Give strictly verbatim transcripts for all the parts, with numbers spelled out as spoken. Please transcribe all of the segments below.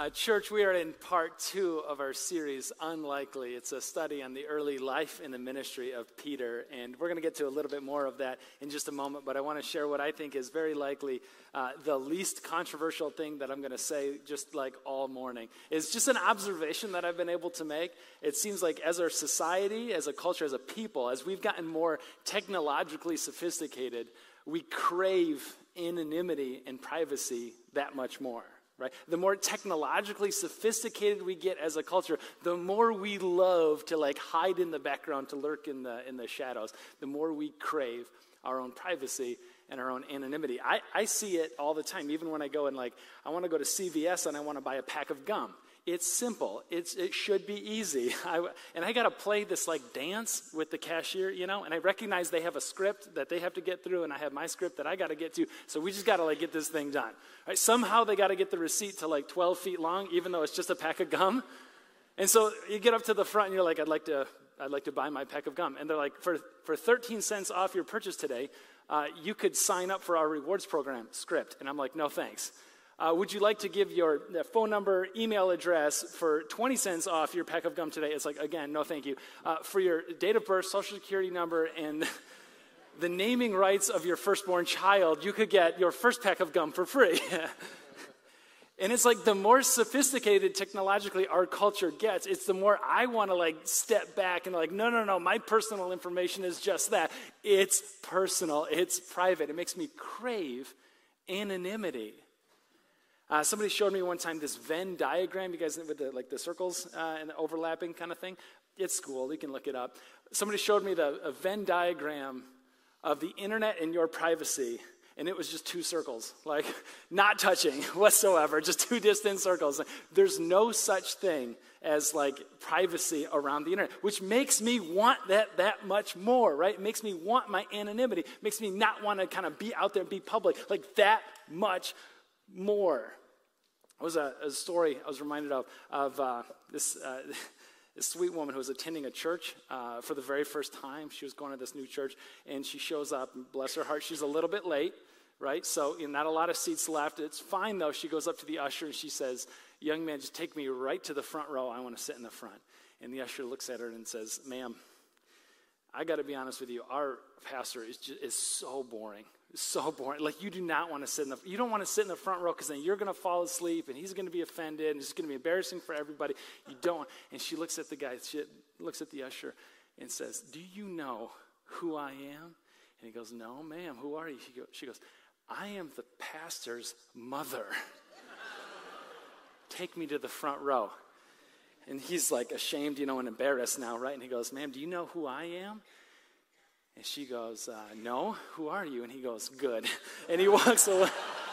Uh, church, we are in part two of our series, Unlikely. It's a study on the early life and the ministry of Peter, and we're going to get to a little bit more of that in just a moment, but I want to share what I think is very likely uh, the least controversial thing that I'm going to say just like all morning. It's just an observation that I've been able to make. It seems like as our society, as a culture, as a people, as we've gotten more technologically sophisticated, we crave anonymity and privacy that much more. Right? The more technologically sophisticated we get as a culture, the more we love to like hide in the background, to lurk in the in the shadows, the more we crave our own privacy and our own anonymity. I, I see it all the time, even when I go and like, I want to go to C V S and I want to buy a pack of gum. It's simple. It's It should be easy. I, and I got to play this like dance with the cashier, you know, and I recognize they have a script that they have to get through, and I have my script that I got to get to. So we just got to like get this thing done. Right? Somehow they got to get the receipt to like twelve feet long, even though it's just a pack of gum. And so you get up to the front and you're like, I'd like to I'd like to buy my pack of gum. And they're like, for, for thirteen cents off your purchase today, uh, you could sign up for our rewards program script. And I'm like, no, thanks. Uh, would you like to give your phone number, email address for twenty cents off your pack of gum today? It's like, again, no thank you. Uh, for your date of birth, social security number, and the naming rights of your firstborn child, you could get your first pack of gum for free. And it's like the more sophisticated technologically our culture gets, it's the more I want to like step back and like, no, no, no, my personal information is just that. It's personal. It's private. It makes me crave anonymity. Uh, somebody showed me one time this Venn diagram, you guys with the, like the circles uh, and the overlapping kind of thing. It's cool, you can look it up. Somebody showed me the a Venn diagram of the internet and your privacy, and it was just two circles, like not touching whatsoever, just two distant circles. There's no such thing as like privacy around the internet, which makes me want that that much more, right? It makes me want my anonymity, makes me not want to kind of be out there and be public, like that much more. It was a, a story I was reminded of, of uh, this, uh, this sweet woman who was attending a church uh, for the very first time. She was going to this new church, and she shows up, and bless her heart, she's a little bit late, right? So you know, not a lot of seats left. It's fine, though. She goes up to the usher, and she says, young man, just take me right to the front row. I want to sit in the front. And the usher looks at her and says, ma'am, I got to be honest with you. Our pastor is just, is so boring. So boring. Like, you do not want to sit in the, you don't want to sit in the front row because then you're going to fall asleep and he's going to be offended and it's going to be embarrassing for everybody. You don't. And she looks at the guy, she looks at the usher and says, do you know who I am? And he goes, no, ma'am, who are you? She goes, she goes I am the pastor's mother. Take me to the front row. And he's like ashamed, you know, and embarrassed now, right? And he goes, ma'am, do you know who I am? And she goes, uh, no, who are you? And he goes, good. And he walks away.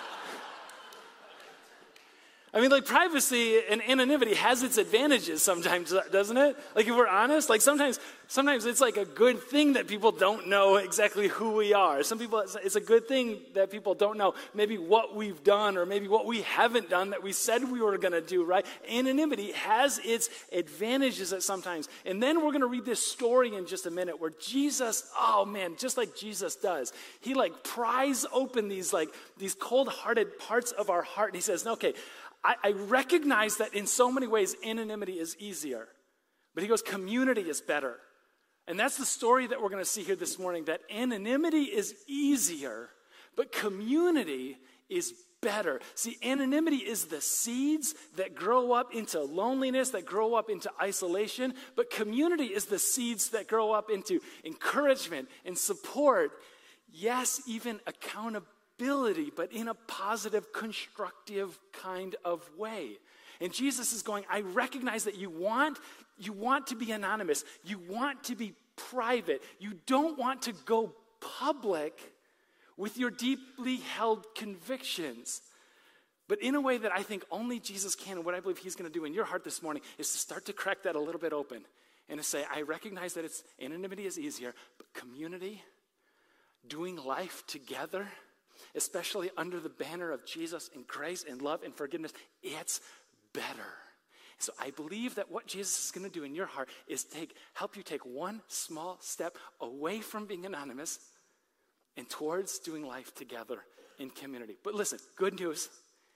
I mean, like, privacy and anonymity has its advantages sometimes, doesn't it? Like, if we're honest, like, sometimes sometimes it's like a good thing that people don't know exactly who we are. Some people, it's a good thing that people don't know maybe what we've done or maybe what we haven't done that we said we were going to do, right? Anonymity has its advantages at sometimes. And then we're going to read this story in just a minute where Jesus, oh man, just like Jesus does, he like pries open these like these cold-hearted parts of our heart, and he says, okay, I, I recognize that in so many ways anonymity is easier, but he goes, community is better. And that's the story that we're going to see here this morning, that anonymity is easier, but community is better. See, anonymity is the seeds that grow up into loneliness, that grow up into isolation, but community is the seeds that grow up into encouragement and support, yes, even accountability. Ability, but in a positive, constructive kind of way. And Jesus is going, I recognize that you want, you want to be anonymous. You want to be private. You don't want to go public with your deeply held convictions. But in a way that I think only Jesus can, and what I believe he's going to do in your heart this morning is to start to crack that a little bit open and to say, I recognize that it's anonymity is easier, but community, doing life together, especially under the banner of Jesus and grace and love and forgiveness, it's better. So I believe that what Jesus is going to do in your heart is take help you take one small step away from being anonymous and towards doing life together in community. But listen, good news,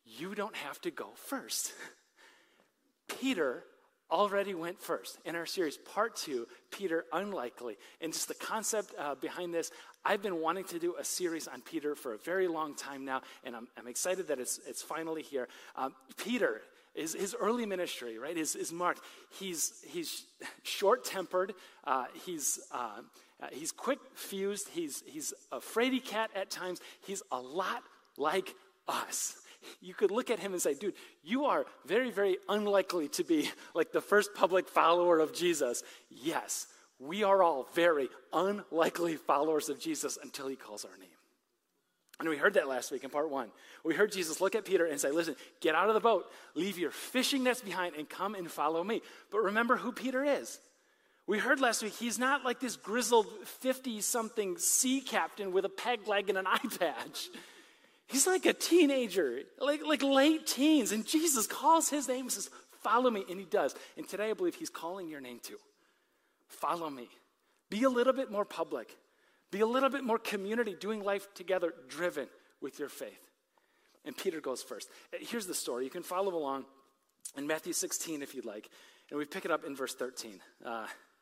you don't have to go first. Peter already went first. In our series, part two, Peter Unlikely. And just the concept uh, behind this, I've been wanting to do a series on Peter for a very long time now, and I'm, I'm excited that it's it's finally here. Um, Peter, his, his early ministry, right, is, is marked. He's he's short-tempered. Uh, he's uh, uh, he's quick-fused. He's he's a fraidy cat at times. He's a lot like us. You could look at him and say, dude, you are very, very unlikely to be like the first public follower of Jesus. Yes, we are all very unlikely followers of Jesus until he calls our name. And we heard that last week in part one. We heard Jesus look at Peter and say, listen, get out of the boat, leave your fishing nets behind, and come and follow me. But remember who Peter is. We heard last week, he's not like this grizzled fifty-something sea captain with a peg leg and an eye patch. He's like a teenager, like, like late teens, and Jesus calls his name and says, follow me, and he does. And today I believe he's calling your name too. Follow me. Be a little bit more public. Be a little bit more community, doing life together, driven with your faith. And Peter goes first. Here's the story. You can follow along in Matthew sixteen if you'd like, and we pick it up in verse thirteen. Uh,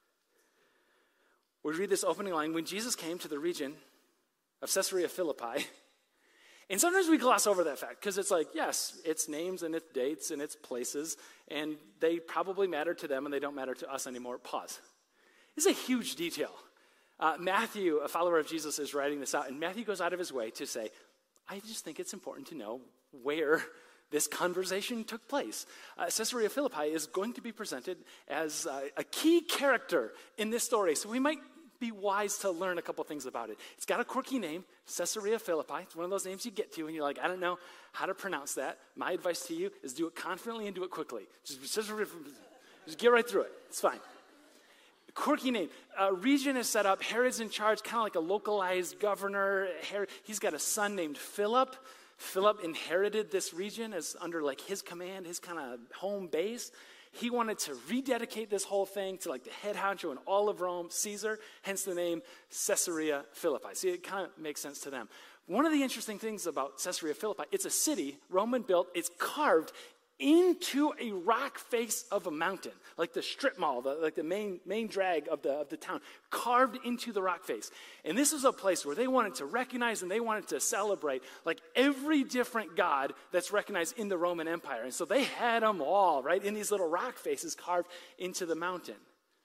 we read this opening line, when Jesus came to the region of Caesarea Philippi. And sometimes we gloss over that fact because it's like, yes, it's names and it's dates and it's places, and they probably matter to them and they don't matter to us anymore. Pause. It's a huge detail. Uh, Matthew, a follower of Jesus, is writing this out, and Matthew goes out of his way to say, I just think it's important to know where this conversation took place. Uh, Caesarea Philippi is going to be presented as uh, a key character in this story, so we might be wise to learn a couple things about it. It's got a quirky name, Caesarea Philippi. It's one of those names you get to and you're like, I don't know how to pronounce that. My advice to you is do it confidently and do it quickly. Just, just get right through it. It's fine. Quirky name. Uh, region is set up. Herod's in charge, kind of like a localized governor. Herod, he's got a son named Philip. Philip inherited this region as under like his command, his kind of home base. He wanted to rededicate this whole thing to like the head honcho in all of Rome, Caesar, hence the name Caesarea Philippi. See, it kind of makes sense to them. One of the interesting things about Caesarea Philippi, it's a city, Roman built, it's carved into a rock face of a mountain, like the strip mall, the, like the main main drag of the, of the town, carved into the rock face. And this was a place where they wanted to recognize and they wanted to celebrate like every different god that's recognized in the Roman Empire. And so they had them all, right, in these little rock faces carved into the mountain.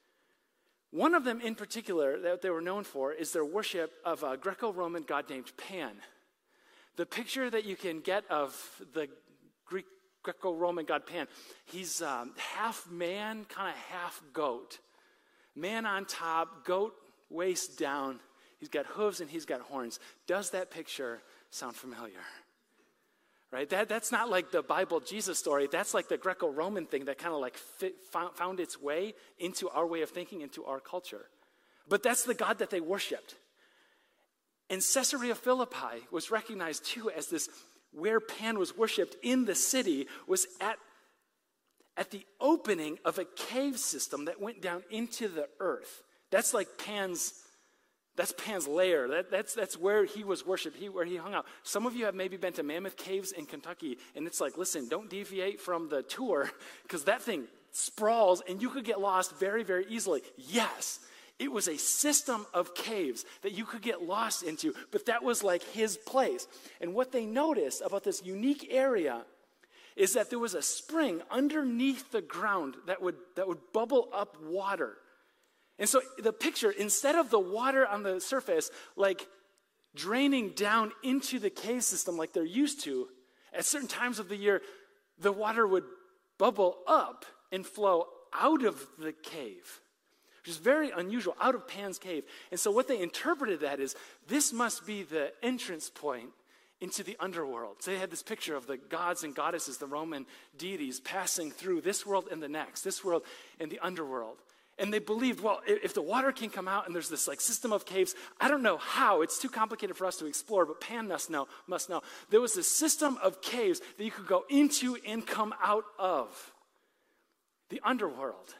One of them in particular that they were known for is their worship of a Greco-Roman god named Pan. The picture that you can get of the Greek Greco-Roman god Pan, he's um, half man, kind of half goat. Man on top, goat waist down. He's got hooves and he's got horns. Does that picture sound familiar? Right? That, that's not like the Bible Jesus story. That's like the Greco-Roman thing that kind of like fit, found, found its way into our way of thinking, into our culture. But that's the God that they worshipped. And Caesarea Philippi was recognized too as this where Pan was worshipped in the city was at, at the opening of a cave system that went down into the earth. That's like Pan's, that's Pan's lair. That, that's, that's where he was worshipped, he, where he hung out. Some of you have maybe been to Mammoth Caves in Kentucky, and it's like, listen, don't deviate from the tour, because that thing sprawls, and you could get lost very, very easily. Yes, it was a system of caves that you could get lost into, but that was like his place. And what they noticed about this unique area is that there was a spring underneath the ground that would, that would bubble up water. And so the picture, instead of the water on the surface, like draining down into the cave system like they're used to, at certain times of the year, the water would bubble up and flow out of the cave, which is very unusual, out of Pan's cave. And so what they interpreted that is, this must be the entrance point into the underworld. So they had this picture of the gods and goddesses, the Roman deities, passing through this world and the next, this world and the underworld. And they believed, well, if the water can come out and there's this like system of caves, I don't know how, it's too complicated for us to explore, but Pan must know, must know. There was this system of caves that you could go into and come out of, the underworld.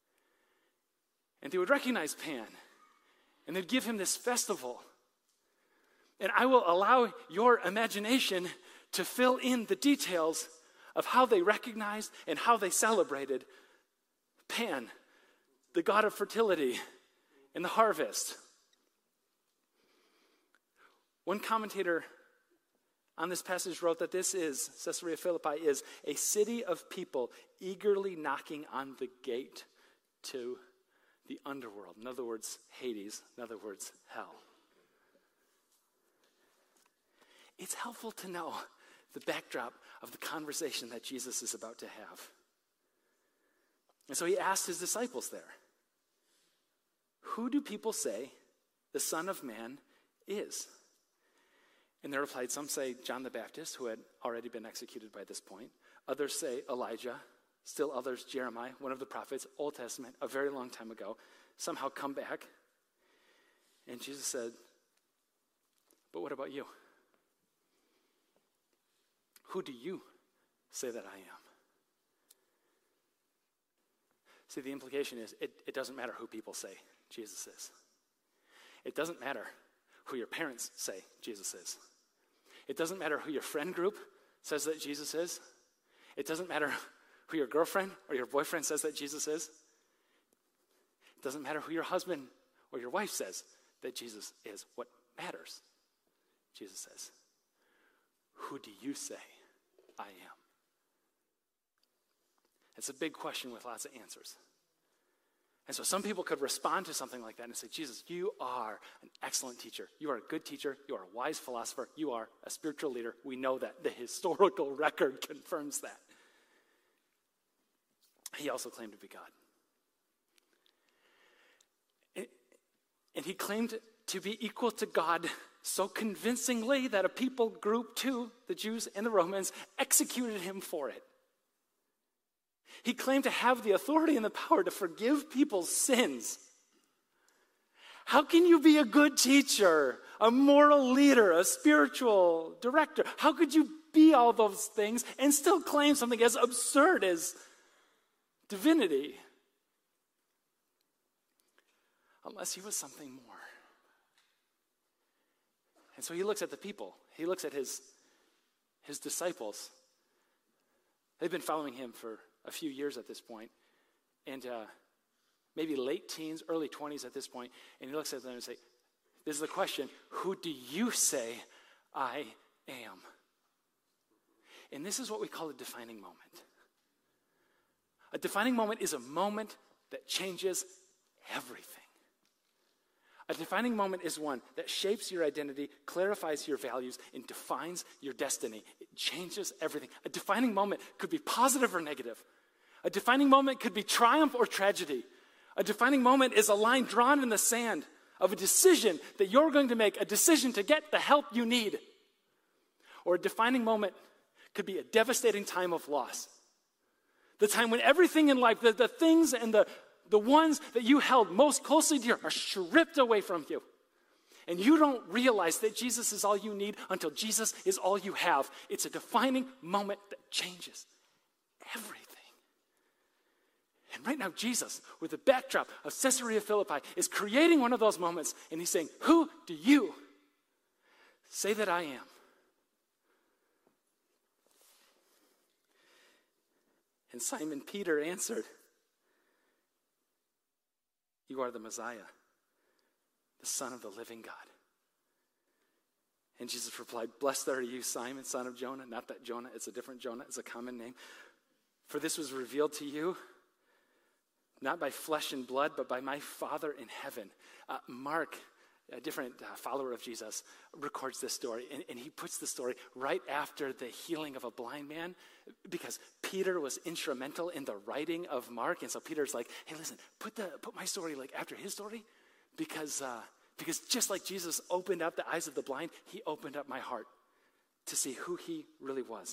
And they would recognize Pan, and they'd give him this festival. And I will allow your imagination to fill in the details of how they recognized and how they celebrated Pan, the god of fertility and the harvest. One commentator on this passage wrote that this is, Caesarea Philippi is a city of people eagerly knocking on the gate to the underworld. In other words, Hades. In other words, hell. It's helpful to know the backdrop of the conversation that Jesus is about to have. And so he asked his disciples there, who do people say the Son of Man is? And they replied, some say John the Baptist, who had already been executed by this point. Others say Elijah. Still others, Jeremiah, one of the prophets, Old Testament, a very long time ago, somehow come back. And Jesus said, but what about you? Who do you say that I am? See, the implication is it, it doesn't matter who people say Jesus is. It doesn't matter who your parents say Jesus is. It doesn't matter who your friend group says that Jesus is. It doesn't matter who your girlfriend or your boyfriend says that Jesus is. It doesn't matter who your husband or your wife says that Jesus is. What matters, Jesus says, who do you say I am? It's a big question with lots of answers. And so some people could respond to something like that and say, Jesus, you are an excellent teacher. You are a good teacher. You are a wise philosopher. You are a spiritual leader. We know that. The historical record confirms that. He also claimed to be God. And he claimed to be equal to God so convincingly that a people group, too, the Jews and the Romans, executed him for it. He claimed to have the authority and the power to forgive people's sins. How can you be a good teacher, a moral leader, a spiritual director? How could you be all those things and still claim something as absurd as divinity? Unless he was something more. And so he looks at the people. He looks at his, his disciples. They've been following him for a few years at this point, and uh, maybe late teens, early twenties at this point, and he looks at them and says, this is the question, who do you say I am? And this is what we call a defining moment. A defining moment is a moment that changes everything. A defining moment is one that shapes your identity, clarifies your values, and defines your destiny. It changes everything. A defining moment could be positive or negative. A defining moment could be triumph or tragedy. A defining moment is a line drawn in the sand of a decision that you're going to make, a decision to get the help you need. Or a defining moment could be a devastating time of loss. The time when everything in life, the, the things and the The ones that you held most closely dear are stripped away from you. And you don't realize that Jesus is all you need until Jesus is all you have. It's a defining moment that changes everything. And right now, Jesus, with the backdrop of Caesarea Philippi, is creating one of those moments. And he's saying, who do you say that I am? And Simon Peter answered, you are the Messiah, the Son of the living God. And Jesus replied, blessed are you, Simon, son of Jonah. Not that Jonah, it's a different Jonah, it's a common name. For this was revealed to you, not by flesh and blood, but by my Father in heaven. Uh, Mark, a different uh, follower of Jesus, records this story. And, and he puts the story right after the healing of a blind man, because Peter was instrumental in the writing of Mark. And so Peter's like, hey, listen, put the put my story like after his story, because uh, because just like Jesus opened up the eyes of the blind, he opened up my heart to see who he really was.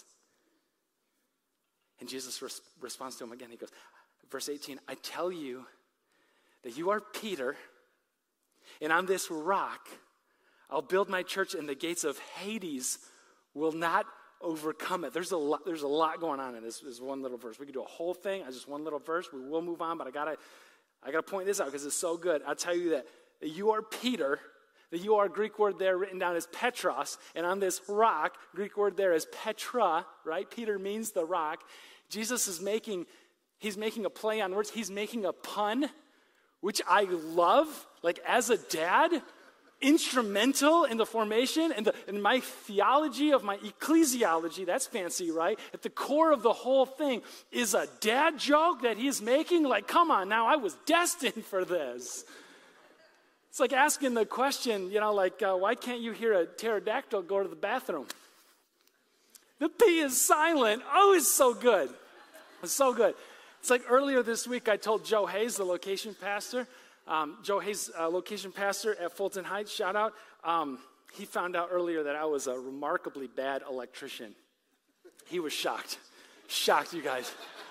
And Jesus res- responds to him again. He goes, verse eighteen, I tell you that you are Peter, and on this rock I'll build my church, and the gates of Hades will not overcome it. There's a lot, there's a lot going on in this, this one little verse. We could do a whole thing. I just one little verse. We will move on, but I gotta I gotta point this out because it's so good. I'll tell you that, that you are Peter. The you are Greek word there written down as Petros, and on this rock, Greek word there is Petra, right? Peter means the rock. Jesus is making, he's making a play on words. He's making a pun, which I love, like as a dad, instrumental in the formation and the, in my theology of my ecclesiology. That's fancy, right? At the core of the whole thing is a dad joke that he's making. Like, come on now, I was destined for this. It's like asking the question, you know, like, uh, why can't you hear a pterodactyl go to the bathroom? The P is silent. Oh, it's so good. It's so good. It's like earlier this week, I told Joe Hayes, the location pastor, um, Joe Hayes, uh, location pastor at Fulton Heights, shout out. Um, he found out earlier that I was a remarkably bad electrician. He was shocked. Shocked, you guys.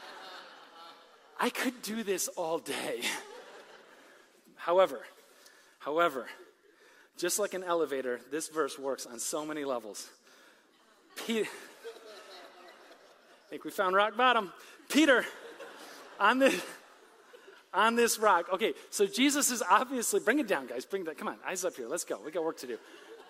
I could do this all day. However, however, just like an elevator, this verse works on so many levels. Peter, I think we found rock bottom. Peter, on this, on this rock. Okay, so Jesus is obviously, bring it down, guys. Bring it down. Come on, eyes up here. Let's go. We got work to do.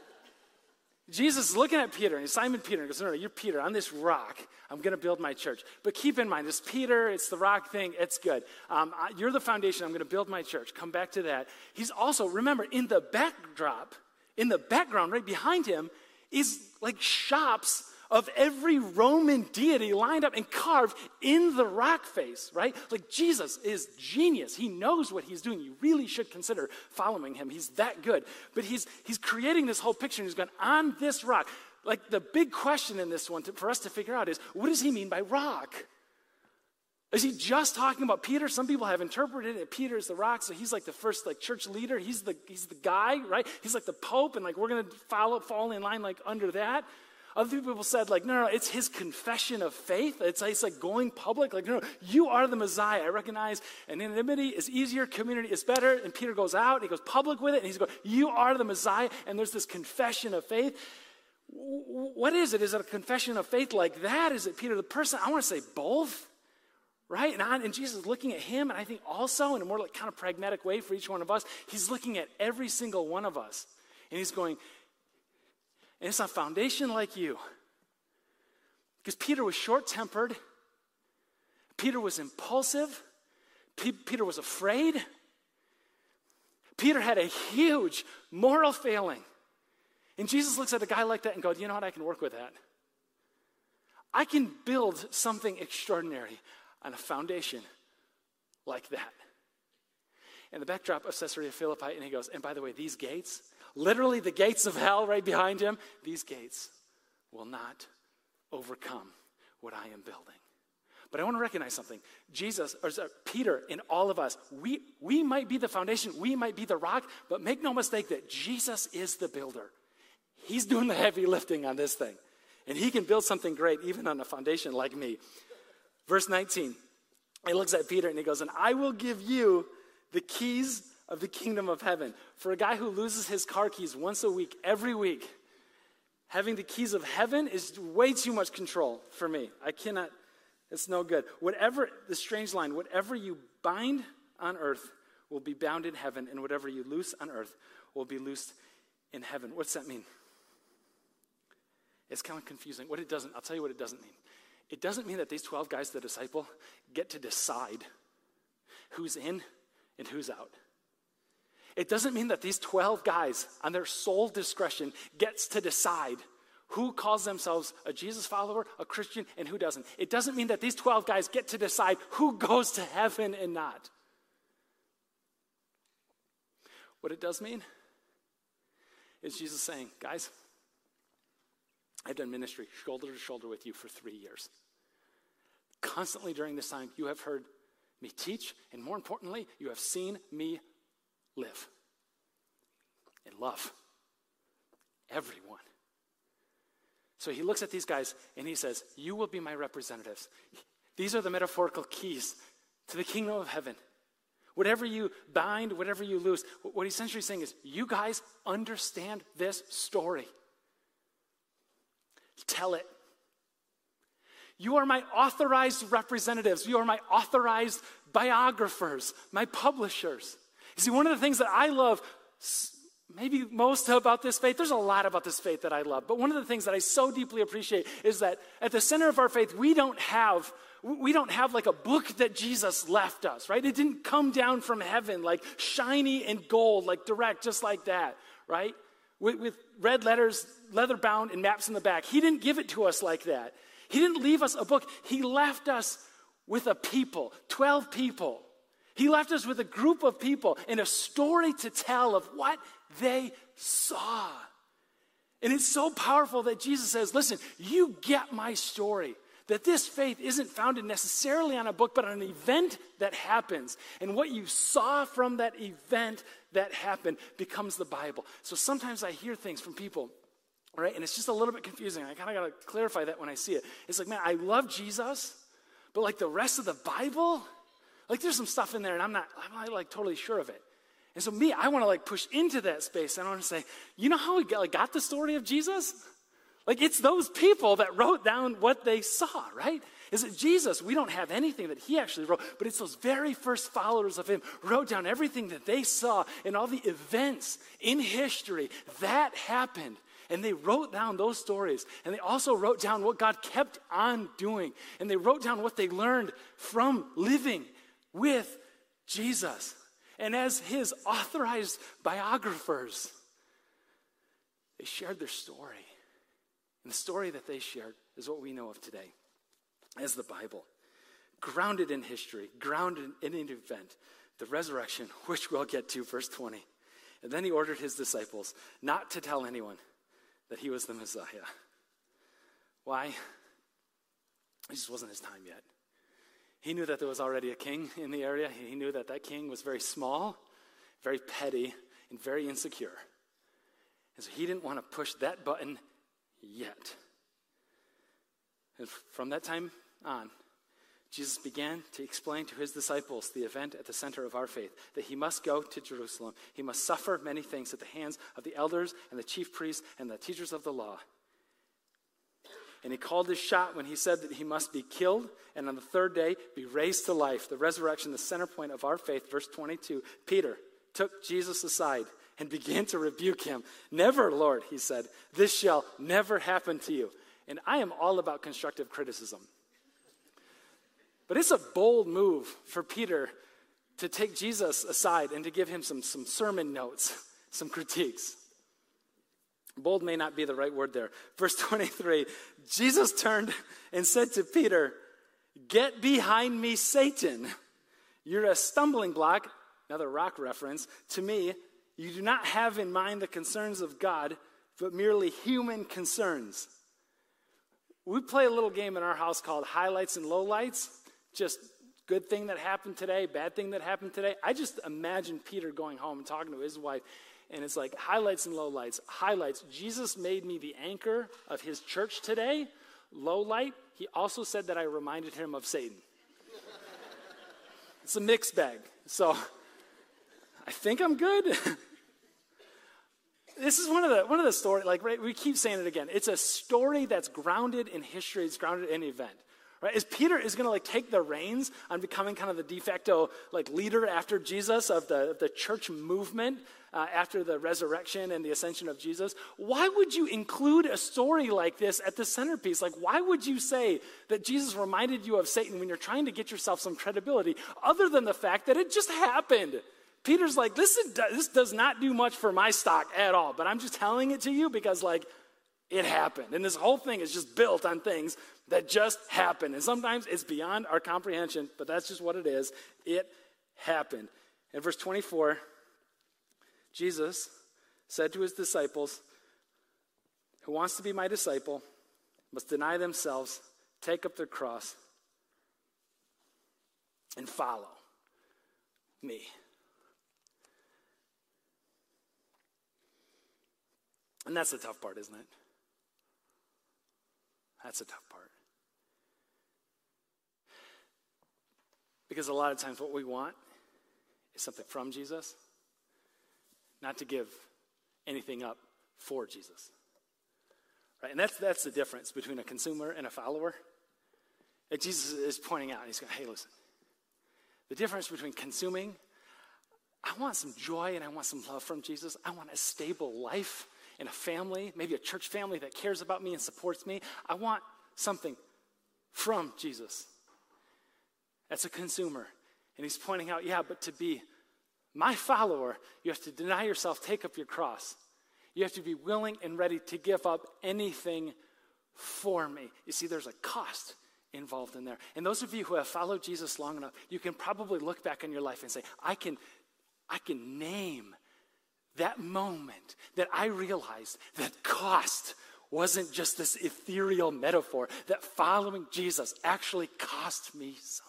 Jesus is looking at Peter, and he's Simon Peter, and he goes, no, no, you're Peter. On this rock, I'm going to build my church. But keep in mind, it's Peter, it's the rock thing, it's good. Um, I, you're the foundation, I'm going to build my church. Come back to that. He's also, remember, in the backdrop, in the background, right behind him, is like shops of every Roman deity lined up and carved in the rock face, right? Like Jesus is genius. He knows what he's doing. You really should consider following him. He's that good. But he's he's creating this whole picture, and he's going, on this rock. Like the big question in this one to, for us to figure out is, what does he mean by rock? Is he just talking about Peter? Some people have interpreted it. Peter is the rock, so he's like the first like church leader. He's the he's the guy, right? He's like the pope, and like we're going to follow fall in line like under that. Other people said, like, no, no, it's his confession of faith. It's, it's like going public. Like, no, no, you are the Messiah. I recognize anonymity is easier, community is better. And Peter goes out, and he goes public with it, and he's going, you are the Messiah. And there's this confession of faith. What is it? Is it a confession of faith like that? Is it Peter the person? I want to say both, right? And, I, and Jesus is looking at him, and I think also in a more like kind of pragmatic way for each one of us, he's looking at every single one of us. And he's going, and it's a foundation like you. Because Peter was short-tempered. Peter was impulsive. P- Peter was afraid. Peter had a huge moral failing. And Jesus looks at a guy like that and goes, you know what, I can work with that. I can build something extraordinary on a foundation like that. And the backdrop of Caesarea Philippi, and he goes, and by the way, these gates, literally the gates of hell right behind him, these gates will not overcome what I am building. But I want to recognize something. Jesus, or sorry, Peter, and all of us, we, we might be the foundation, we might be the rock, but make no mistake that Jesus is the builder. He's doing the heavy lifting on this thing. And he can build something great even on a foundation like me. Verse nineteen, he looks at Peter and he goes, and I will give you the keys of the kingdom of heaven. For a guy who loses his car keys once a week, every week, having the keys of heaven is way too much control for me. I cannot, it's no good. Whatever, the strange line, whatever you bind on earth will be bound in heaven, and whatever you loose on earth will be loosed in heaven. What's that mean? It's kind of confusing. What it doesn't, I'll tell you what it doesn't mean. It doesn't mean that these twelve guys, the disciple, get to decide who's in and who's out. It doesn't mean that these twelve guys, on their sole discretion, gets to decide who calls themselves a Jesus follower, a Christian, and who doesn't. It doesn't mean that these twelve guys get to decide who goes to heaven and not. What it does mean is Jesus saying, guys, I've done ministry shoulder to shoulder with you for three years. Constantly during this time, you have heard me teach, and more importantly, you have seen me live and love everyone. So he looks at these guys and he says, you will be my representatives. These are the metaphorical keys to the kingdom of heaven. Whatever you bind, whatever you loose, what he's essentially saying is, you guys understand this story. Tell it. You are my authorized representatives. You are my authorized biographers, my publishers. You see, one of the things that I love maybe most about this faith. There's a lot about this faith that I love. But one of the things that I so deeply appreciate is that at the center of our faith, we don't have we don't have like a book that Jesus left us, right? It didn't come down from heaven like shiny and gold, like direct, just like that, right? With, with red letters, leather bound, and maps in the back. He didn't give it to us like that. He didn't leave us a book. He left us with a people, twelve people. He left us with a group of people and a story to tell of what they saw. And it's so powerful that Jesus says, listen, you get my story. That this faith isn't founded necessarily on a book, but on an event that happens. And what you saw from that event that happened becomes the Bible. So sometimes I hear things from people, right? And it's just a little bit confusing. I kind of got to clarify that when I see it. It's like, man, I love Jesus, but like the rest of the Bible, like there's some stuff in there and I'm not, I'm not like totally sure of it. And so me, I want to like push into that space. And I want to say, you know how we got, like, got the story of Jesus? Like, it's those people that wrote down what they saw, right? Is it Jesus? We don't have anything that he actually wrote, but it's those very first followers of him wrote down everything that they saw and all the events in history that happened. And they wrote down those stories. And they also wrote down what God kept on doing. And they wrote down what they learned from living with Jesus. And as his authorized biographers, they shared their story. And the story that they shared is what we know of today as the Bible. Grounded in history, grounded in an event, the resurrection, which we'll get to, verse twenty. And then he ordered his disciples not to tell anyone that he was the Messiah. Why? It just wasn't his time yet. He knew that there was already a king in the area. He knew that that king was very small, very petty, and very insecure. And so he didn't want to push that button yet. And from that time on, Jesus began to explain to his disciples the event at the center of our faith, that he must go to Jerusalem. He must suffer many things at the hands of the elders and the chief priests and the teachers of the law. And he called his shot when he said that he must be killed and on the third day be raised to life. The resurrection, the center point of our faith. Verse twenty-two, Peter took Jesus aside and began to rebuke him. Never, Lord, he said, this shall never happen to you. And I am all about constructive criticism. But it's a bold move for Peter to take Jesus aside and to give him some, some sermon notes, some critiques. Bold may not be the right word there. Verse twenty-three, Jesus turned and said to Peter, get behind me, Satan. You're a stumbling block, another rock reference, to me. You do not have in mind the concerns of God, but merely human concerns. We play a little game in our house called highlights and lowlights. Just good thing that happened today, bad thing that happened today. I just imagine Peter going home and talking to his wife, and it's like highlights and lowlights. Highlights, Jesus made me the anchor of his church today. Lowlight, he also said that I reminded him of Satan. It's a mixed bag. So I think I'm good. This is one of the one of the stories, like, right, we keep saying it again. It's a story that's grounded in history. It's grounded in event. Right? Is Peter is going to like take the reins on becoming kind of the de facto like leader after Jesus of the, of the church movement uh, after the resurrection and the ascension of Jesus. Why would you include a story like this at the centerpiece? Like, why would you say that Jesus reminded you of Satan when you're trying to get yourself some credibility, other than the fact that it just happened? Peter's like, listen, this does not do much for my stock at all, but I'm just telling it to you because, like, it happened. And this whole thing is just built on things that just happened. And sometimes it's beyond our comprehension, but that's just what it is. It happened. In verse twenty-four, Jesus said to his disciples, who wants to be my disciple must deny themselves, take up their cross, and follow me. And that's the tough part, isn't it? That's the tough part. Because a lot of times what we want is something from Jesus, not to give anything up for Jesus. Right? And that's that's the difference between a consumer and a follower. That Jesus is pointing out, and he's going, hey, listen, the difference between consuming I want some joy and I want some love from Jesus. I want a stable life and a family, maybe a church family that cares about me and supports me. I want something from Jesus. That's a consumer. And he's pointing out, yeah, but to be my follower, you have to deny yourself, take up your cross. You have to be willing and ready to give up anything for me. You see, there's a cost involved in there. And those of you who have followed Jesus long enough, you can probably look back on your life and say, I can, I can name that moment that I realized that cost wasn't just this ethereal metaphor, that following Jesus actually cost me something.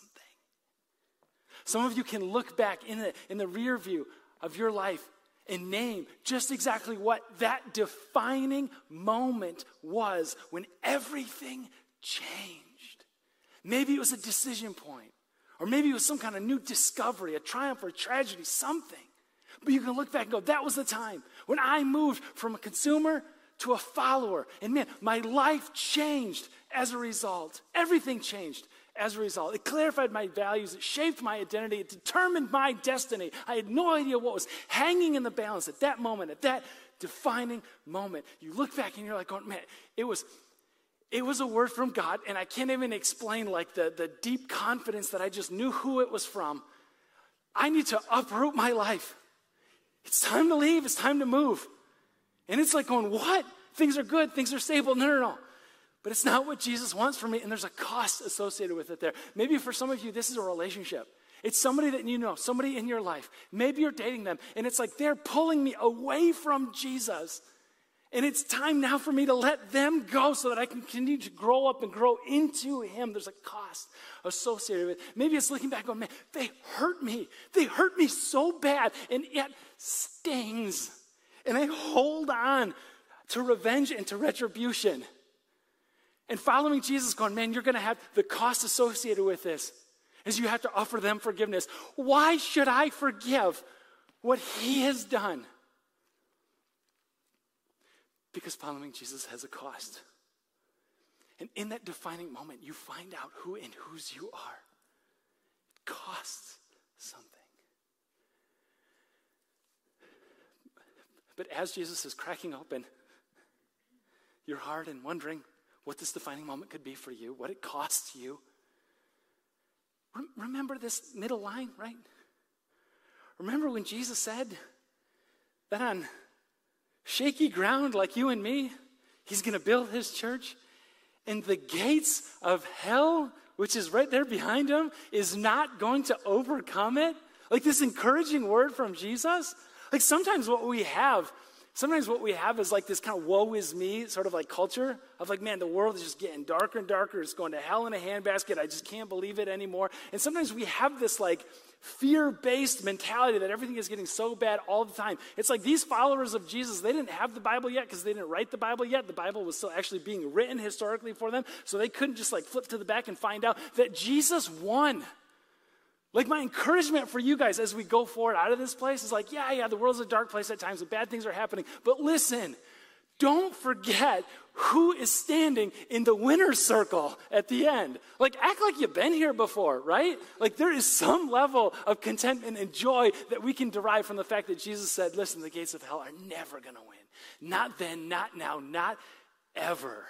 Some of you can look back in the, in the rear view of your life and name just exactly what that defining moment was when everything changed. Maybe it was a decision point, or maybe it was some kind of new discovery, a triumph or a tragedy, something. But you can look back and go, that was the time when I moved from a consumer to a follower. And man, my life changed as a result. Everything changed as a result. It clarified my values. It shaped my identity. It determined my destiny. I had no idea what was hanging in the balance at that moment, at that defining moment. You look back and you're like, oh man, it was, it was a word from God, and I can't even explain like the, the deep confidence that I just knew who it was from. I need to uproot my life. It's time to leave. It's time to move. And it's like going, what? Things are good. Things are stable. No, no, no. But it's not what Jesus wants from me, and there's a cost associated with it there. Maybe for some of you, this is a relationship. It's somebody that you know, somebody in your life. Maybe you're dating them, and it's like they're pulling me away from Jesus. And it's time now for me to let them go so that I can continue to grow up and grow into him. There's a cost associated with it. Maybe it's looking back going, man, they hurt me. They hurt me so bad, and it stings. And I hold on to revenge and to retribution. And following Jesus going, man, you're going to have the cost associated with this, is you have to offer them forgiveness. Why should I forgive what he has done? Because following Jesus has a cost. And in that defining moment, you find out who and whose you are. It costs something. But as Jesus is cracking open your heart and wondering what this defining moment could be for you, what it costs you, Rem- remember this middle line, right? Remember when Jesus said that on shaky ground like you and me, he's going to build his church, and the gates of hell, which is right there behind him, is not going to overcome it? Like this encouraging word from Jesus? Like sometimes what we have, sometimes what we have is like this kind of woe is me sort of like culture of like, man, the world is just getting darker and darker. It's going to hell in a handbasket. I just can't believe it anymore. And sometimes we have this like fear-based mentality that everything is getting so bad all the time. It's like these followers of Jesus, they didn't have the Bible yet because they didn't write the Bible yet. The Bible was still actually being written historically for them. So they couldn't just like flip to the back and find out that Jesus won. Like my encouragement for you guys as we go forward out of this place is like, yeah, yeah, the world's a dark place at times and bad things are happening. But listen, don't forget who is standing in the winner's circle at the end. Like act like you've been here before, right? Like there is some level of contentment and joy that we can derive from the fact that Jesus said, listen, the gates of hell are never going to win. Not then, not now, not ever.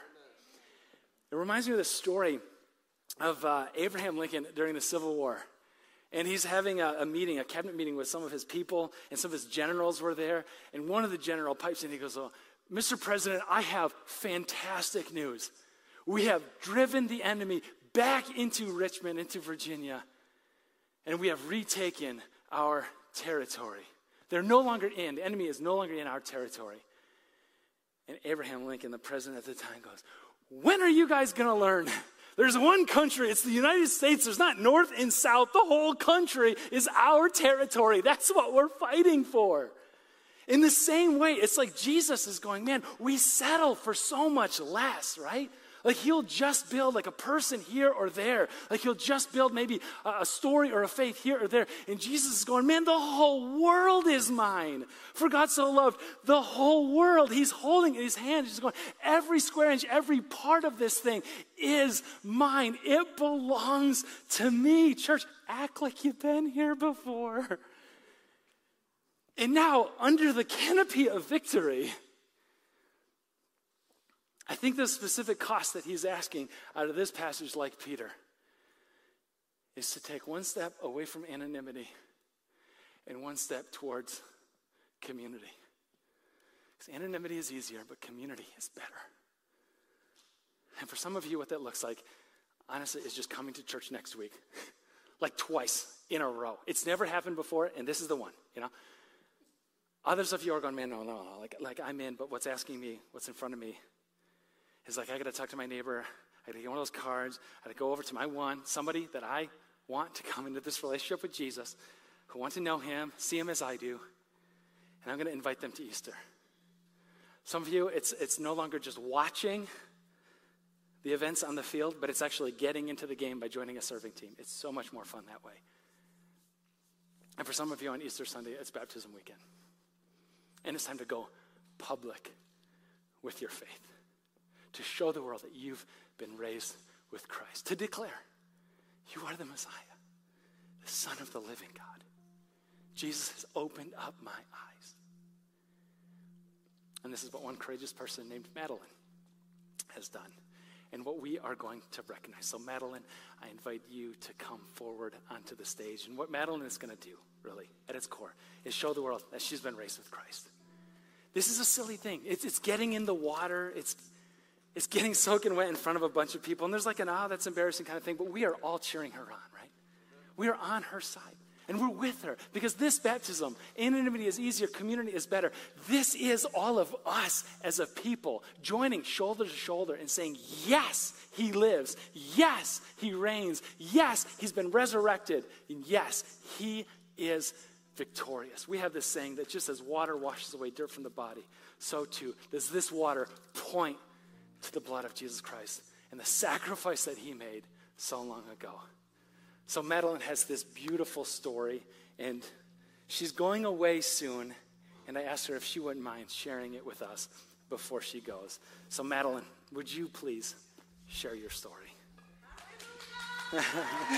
It reminds me of the story of uh, Abraham Lincoln during the Civil War. And he's having a, a meeting, a cabinet meeting with some of his people, and some of his generals were there. And one of the general pipes in, he goes, oh, Mister President, I have fantastic news. We have driven the enemy back into Richmond, into Virginia, and we have retaken our territory. They're no longer in, the enemy is no longer in our territory. And Abraham Lincoln, the president at the time, goes, when are you guys going to learn? There's one country, it's the United States. There's not north and south. The whole country is our territory. That's what we're fighting for. In the same way, it's like Jesus is going, man, we settle for so much less, right? Like he'll just build like a person here or there. Like he'll just build maybe a, a story or a faith here or there. And Jesus is going, man, the whole world is mine. For God so loved the whole world. He's holding in his hand. He's going, every square inch, every part of this thing is mine. It belongs to me. Church, act like you've been here before. And now, under the canopy of victory, I think the specific cost that he's asking out of this passage, like Peter, is to take one step away from anonymity and one step towards community. Because anonymity is easier, but community is better. And for some of you, what that looks like, honestly, is just coming to church next week. Like twice in a row. It's never happened before, and this is the one, you know. Others of you are going, man, no, no, no. Like, like I'm in, but what's asking me, what's in front of me, is like I got to talk to my neighbor. I got to get one of those cards. I got to go over to my one, somebody that I want to come into this relationship with Jesus, who want to know him, see him as I do, and I'm going to invite them to Easter. Some of you, it's it's no longer just watching the events on the field, but it's actually getting into the game by joining a serving team. It's so much more fun that way. And for some of you on Easter Sunday, it's baptism weekend. And it's time to go public with your faith, to show the world that you've been raised with Christ, to declare, you are the Messiah, the Son of the living God. Jesus has opened up my eyes. And this is what one courageous person named Madeline has done, and what we are going to recognize. So Madeline, I invite you to come forward onto the stage. And what Madeline is going to do, really, at its core, is show the world that she's been raised with Christ. This is a silly thing. It's, it's getting in the water. It's, it's getting soaking wet in front of a bunch of people. And there's like an, ah, that's embarrassing kind of thing. But we are all cheering her on, right? We are on her side. And we're with her. Because this baptism, anonymity is easier, community is better. This is all of us as a people joining shoulder to shoulder and saying, yes, he lives. Yes, he reigns. Yes, he's been resurrected. And yes, he is victorious. We have this saying that just as water washes away dirt from the body, so too does this water point to the blood of Jesus Christ and the sacrifice that he made so long ago. So Madeline has this beautiful story, and she's going away soon, and I asked her if she wouldn't mind sharing it with us before she goes. So Madeline, would you please share your story? Okay.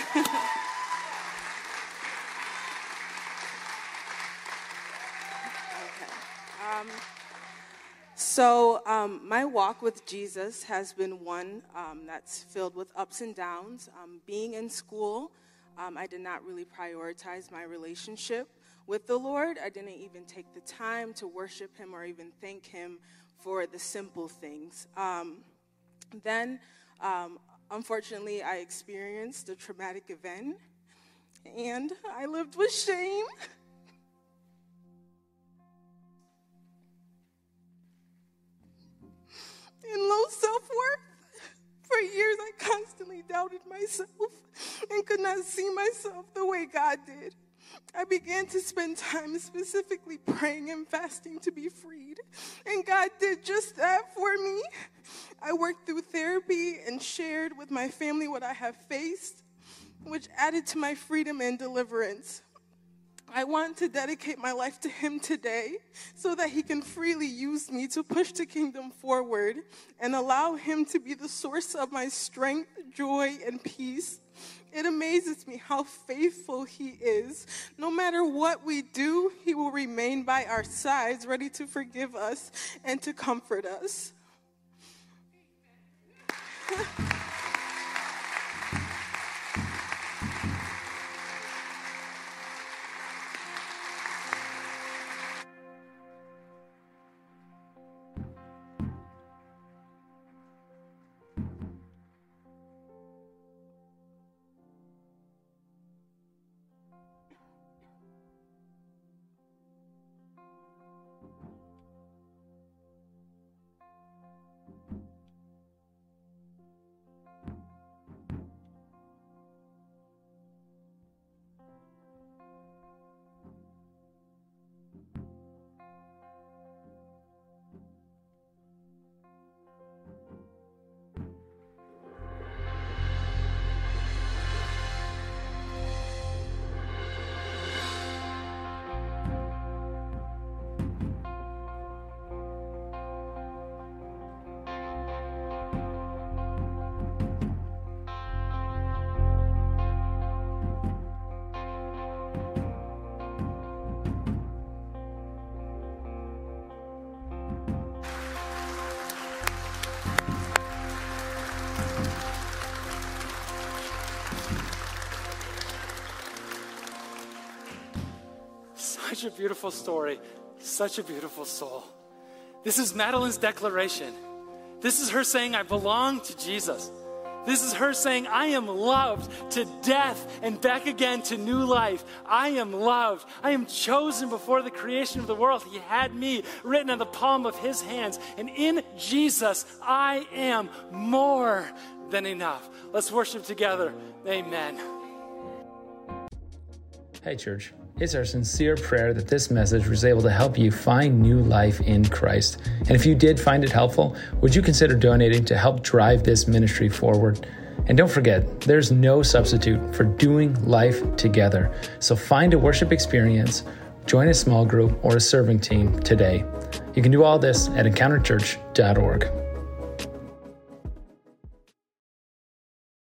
Um, so um, my walk with Jesus has been one um, that's filled with ups and downs. Um, being in school, um, I did not really prioritize my relationship with the Lord. I didn't even take the time to worship him or even thank him for the simple things. Um, then, um, unfortunately, I experienced a traumatic event, and I lived with shame. And low self-worth. For years, I constantly doubted myself and could not see myself the way God did. I began to spend time specifically praying and fasting to be freed, and God did just that for me. I worked through therapy and shared with my family what I have faced, which added to my freedom and deliverance. I want to dedicate my life to him today so that he can freely use me to push the kingdom forward and allow him to be the source of my strength, joy, and peace. It amazes me how faithful he is. No matter what we do, he will remain by our sides, ready to forgive us and to comfort us. such a beautiful story, such a beautiful soul. This is Madeline's declaration. This is her saying, I belong to Jesus. This is her saying, I am loved to death and back again to new life. I am loved. I am chosen before the creation of the world. He had me written on the palm of his hands. And in Jesus, I am more than enough. Let's worship together. Amen. Hey, church. It's our sincere prayer that this message was able to help you find new life in Christ. And if you did find it helpful, would you consider donating to help drive this ministry forward? And don't forget, there's no substitute for doing life together. So find a worship experience, join a small group or a serving team today. You can do all this at encounter church dot org.